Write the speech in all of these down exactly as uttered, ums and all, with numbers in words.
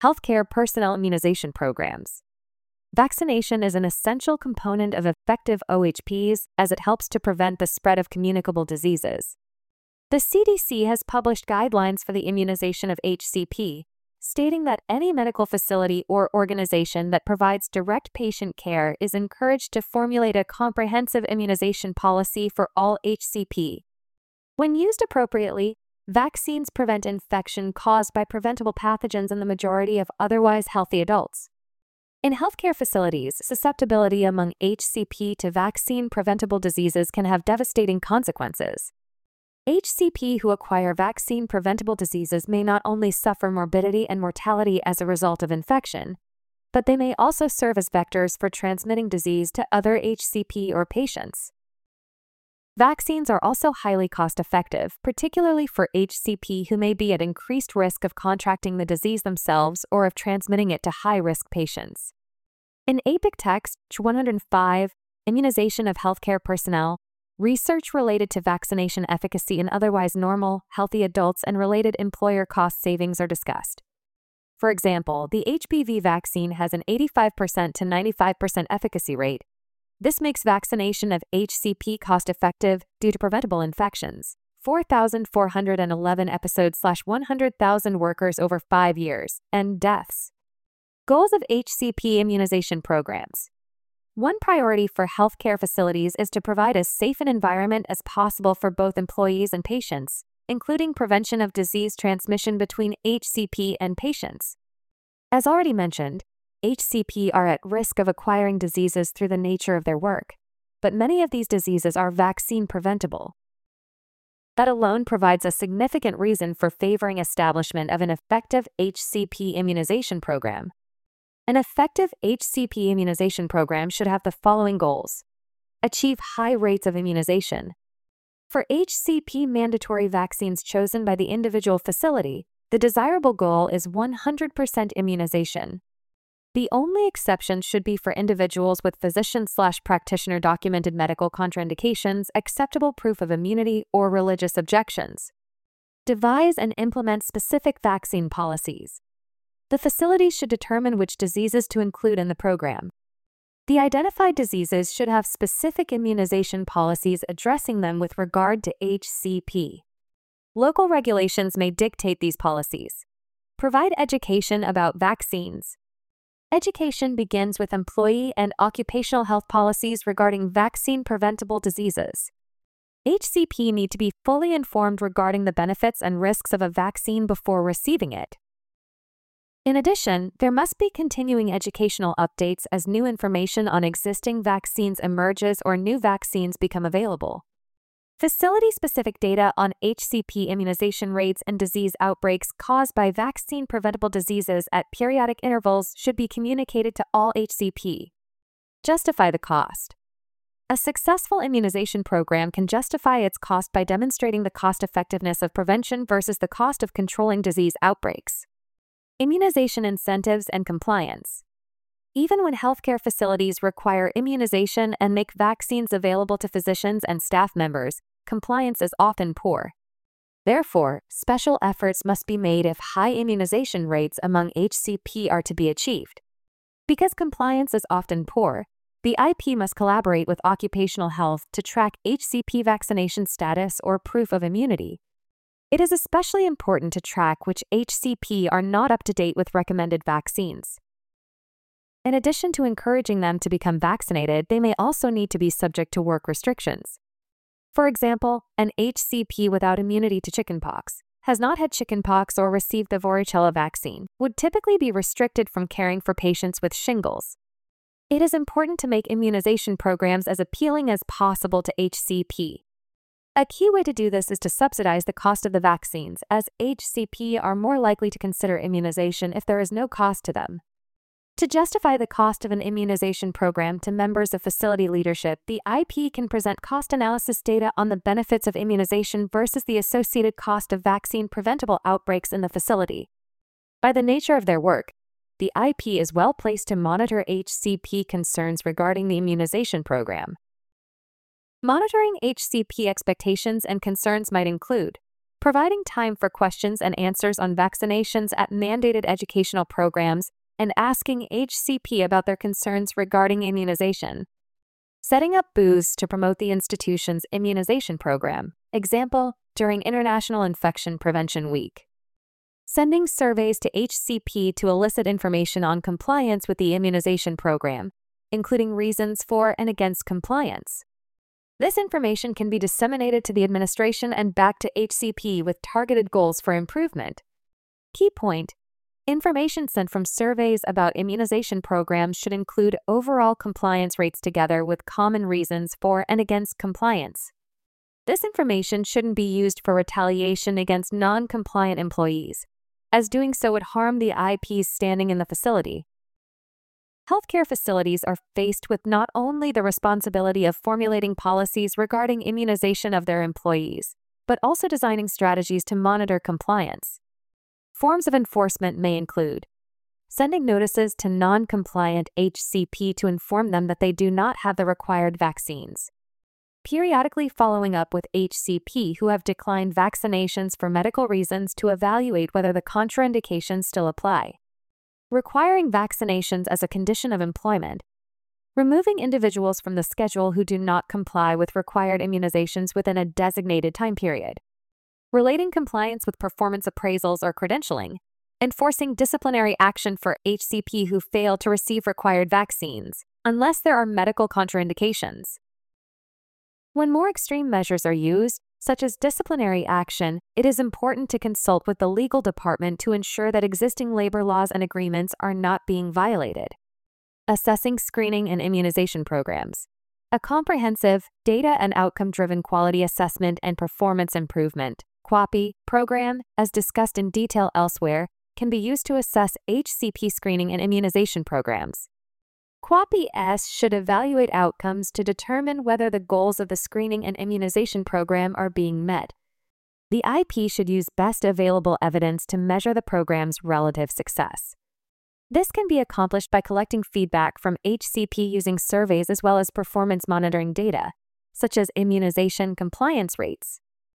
Healthcare personnel immunization programs. Vaccination is an essential component of effective O H Ps as it helps to prevent the spread of communicable diseases. The C D C has published guidelines for the immunization of H C P, stating that any medical facility or organization that provides direct patient care is encouraged to formulate a comprehensive immunization policy for all H C P. When used appropriately, vaccines prevent infection caused by preventable pathogens in the majority of otherwise healthy adults. In healthcare facilities, susceptibility among H C P to vaccine-preventable diseases can have devastating consequences. H C P who acquire vaccine-preventable diseases may not only suffer morbidity and mortality as a result of infection, but they may also serve as vectors for transmitting disease to other H C P or patients. Vaccines are also highly cost-effective, particularly for H C P who may be at increased risk of contracting the disease themselves or of transmitting it to high-risk patients. In APIC Text one oh five, Immunization of Healthcare Personnel, research related to vaccination efficacy in otherwise normal, healthy adults and related employer cost savings are discussed. For example, the H P V vaccine has an eighty-five percent to ninety-five percent efficacy rate. This makes vaccination of H C P cost-effective due to preventable infections. four thousand four hundred eleven episodes slash one hundred thousand workers over five years, and deaths. Goals of H C P immunization programs. One priority for healthcare facilities is to provide as safe an environment as possible for both employees and patients, including prevention of disease transmission between H C P and patients. As already mentioned, H C P are at risk of acquiring diseases through the nature of their work, but many of these diseases are vaccine preventable. That alone provides a significant reason for favoring establishment of an effective H C P immunization program. An effective H C P immunization program should have the following goals: achieve high rates of immunization. For H C P mandatory vaccines chosen by the individual facility, the desirable goal is one hundred percent immunization. The only exception should be for individuals with physician-slash-practitioner documented medical contraindications, acceptable proof of immunity, or religious objections. Devise and implement specific vaccine policies. The facility should determine which diseases to include in the program. The identified diseases should have specific immunization policies addressing them with regard to H C P. Local regulations may dictate these policies. Provide education about vaccines. Education begins with employee and occupational health policies regarding vaccine-preventable diseases. H C P need to be fully informed regarding the benefits and risks of a vaccine before receiving it. In addition, there must be continuing educational updates as new information on existing vaccines emerges or new vaccines become available. Facility-specific data on H C P immunization rates and disease outbreaks caused by vaccine-preventable diseases at periodic intervals should be communicated to all H C P. Justify the cost. A successful immunization program can justify its cost by demonstrating the cost-effectiveness of prevention versus the cost of controlling disease outbreaks. Immunization incentives and compliance. Even when healthcare facilities require immunization and make vaccines available to physicians and staff members, compliance is often poor. Therefore, special efforts must be made if high immunization rates among H C P are to be achieved. Because compliance is often poor, the I P must collaborate with occupational health to track H C P vaccination status or proof of immunity. It is especially important to track which H C P are not up to date with recommended vaccines. In addition to encouraging them to become vaccinated, they may also need to be subject to work restrictions. For example, an H C P without immunity to chickenpox, has not had chickenpox or received the varicella vaccine, would typically be restricted from caring for patients with shingles. It is important to make immunization programs as appealing as possible to H C P. A key way to do this is to subsidize the cost of the vaccines, as H C P are more likely to consider immunization if there is no cost to them. To justify the cost of an immunization program to members of facility leadership, the I P can present cost analysis data on the benefits of immunization versus the associated cost of vaccine-preventable outbreaks in the facility. By the nature of their work, the I P is well placed to monitor H C P concerns regarding the immunization program. Monitoring H C P expectations and concerns might include providing time for questions and answers on vaccinations at mandated educational programs, and asking H C P about their concerns regarding immunization. Setting up booths to promote the institution's immunization program, example, during International Infection Prevention Week. Sending surveys to H C P to elicit information on compliance with the immunization program, including reasons for and against compliance. This information can be disseminated to the administration and back to H C P with targeted goals for improvement. Key point: information sent from surveys about immunization programs should include overall compliance rates together with common reasons for and against compliance. This information shouldn't be used for retaliation against non-compliant employees, as doing so would harm the I P's standing in the facility. Healthcare facilities are faced with not only the responsibility of formulating policies regarding immunization of their employees, but also designing strategies to monitor compliance. Forms of enforcement may include sending notices to non-compliant H C P to inform them that they do not have the required vaccines, periodically following up with H C P who have declined vaccinations for medical reasons to evaluate whether the contraindications still apply, requiring vaccinations as a condition of employment, removing individuals from the schedule who do not comply with required immunizations within a designated time period, relating compliance with performance appraisals or credentialing, enforcing disciplinary action for H C P who fail to receive required vaccines, unless there are medical contraindications. When more extreme measures are used, such as disciplinary action, it is important to consult with the legal department to ensure that existing labor laws and agreements are not being violated. Assessing screening and immunization programs. A comprehensive, data and outcome-driven quality assessment and performance improvement (Q A P I) program, as discussed in detail elsewhere, can be used to assess H C P screening and immunization programs. Q A P I-S should evaluate outcomes to determine whether the goals of the screening and immunization program are being met. The I P should use best available evidence to measure the program's relative success. This can be accomplished by collecting feedback from H C P using surveys as well as performance monitoring data, such as immunization compliance rates.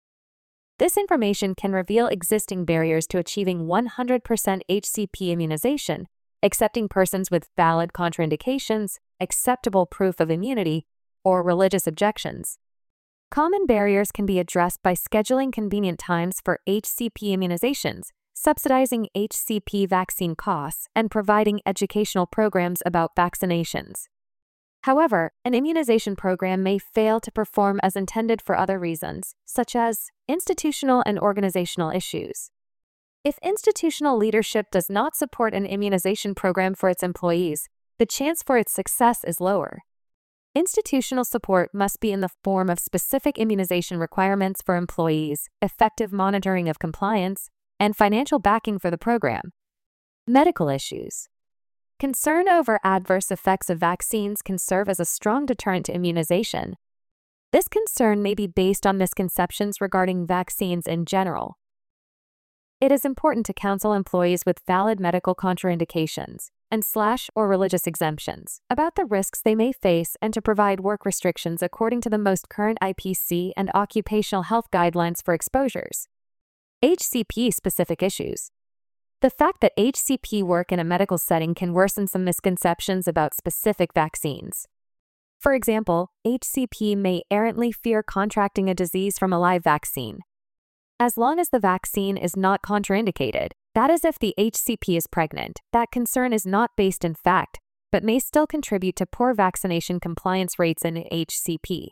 This information can reveal existing barriers to achieving one hundred percent H C P immunization, accepting persons with valid contraindications, acceptable proof of immunity, or religious objections. Common barriers can be addressed by scheduling convenient times for H C P immunizations, subsidizing H C P vaccine costs, and providing educational programs about vaccinations. However, an immunization program may fail to perform as intended for other reasons, such as institutional and organizational issues. If institutional leadership does not support an immunization program for its employees, the chance for its success is lower. Institutional support must be in the form of specific immunization requirements for employees, effective monitoring of compliance, and financial backing for the program. Medical issues. Concern over adverse effects of vaccines can serve as a strong deterrent to immunization. This concern may be based on misconceptions regarding vaccines in general. It is important to counsel employees with valid medical contraindications and slash or religious exemptions about the risks they may face and to provide work restrictions according to the most current I P C and occupational health guidelines for exposures. H C P-specific issues. The fact that H C P work in a medical setting can worsen some misconceptions about specific vaccines. For example, H C P may errantly fear contracting a disease from a live vaccine. As long as the vaccine is not contraindicated, that is if the H C P is pregnant, that concern is not based in fact, but may still contribute to poor vaccination compliance rates in H C P.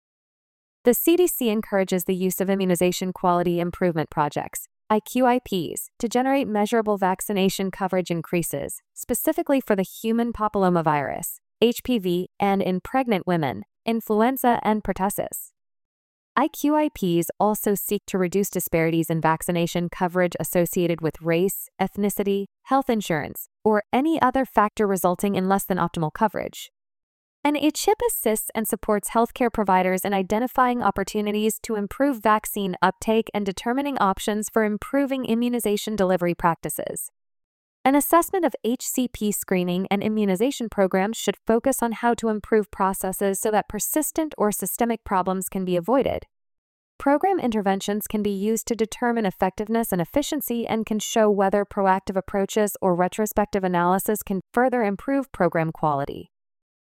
The C D C encourages the use of immunization quality improvement projects, I Q I Ps, to generate measurable vaccination coverage increases, specifically for the human papillomavirus, H P V, and in pregnant women, influenza and pertussis. I Q I Ps also seek to reduce disparities in vaccination coverage associated with race, ethnicity, health insurance, or any other factor resulting in less than optimal coverage. And H C I P assists and supports healthcare providers in identifying opportunities to improve vaccine uptake and determining options for improving immunization delivery practices. An assessment of H C P screening and immunization programs should focus on how to improve processes so that persistent or systemic problems can be avoided. Program interventions can be used to determine effectiveness and efficiency and can show whether proactive approaches or retrospective analysis can further improve program quality.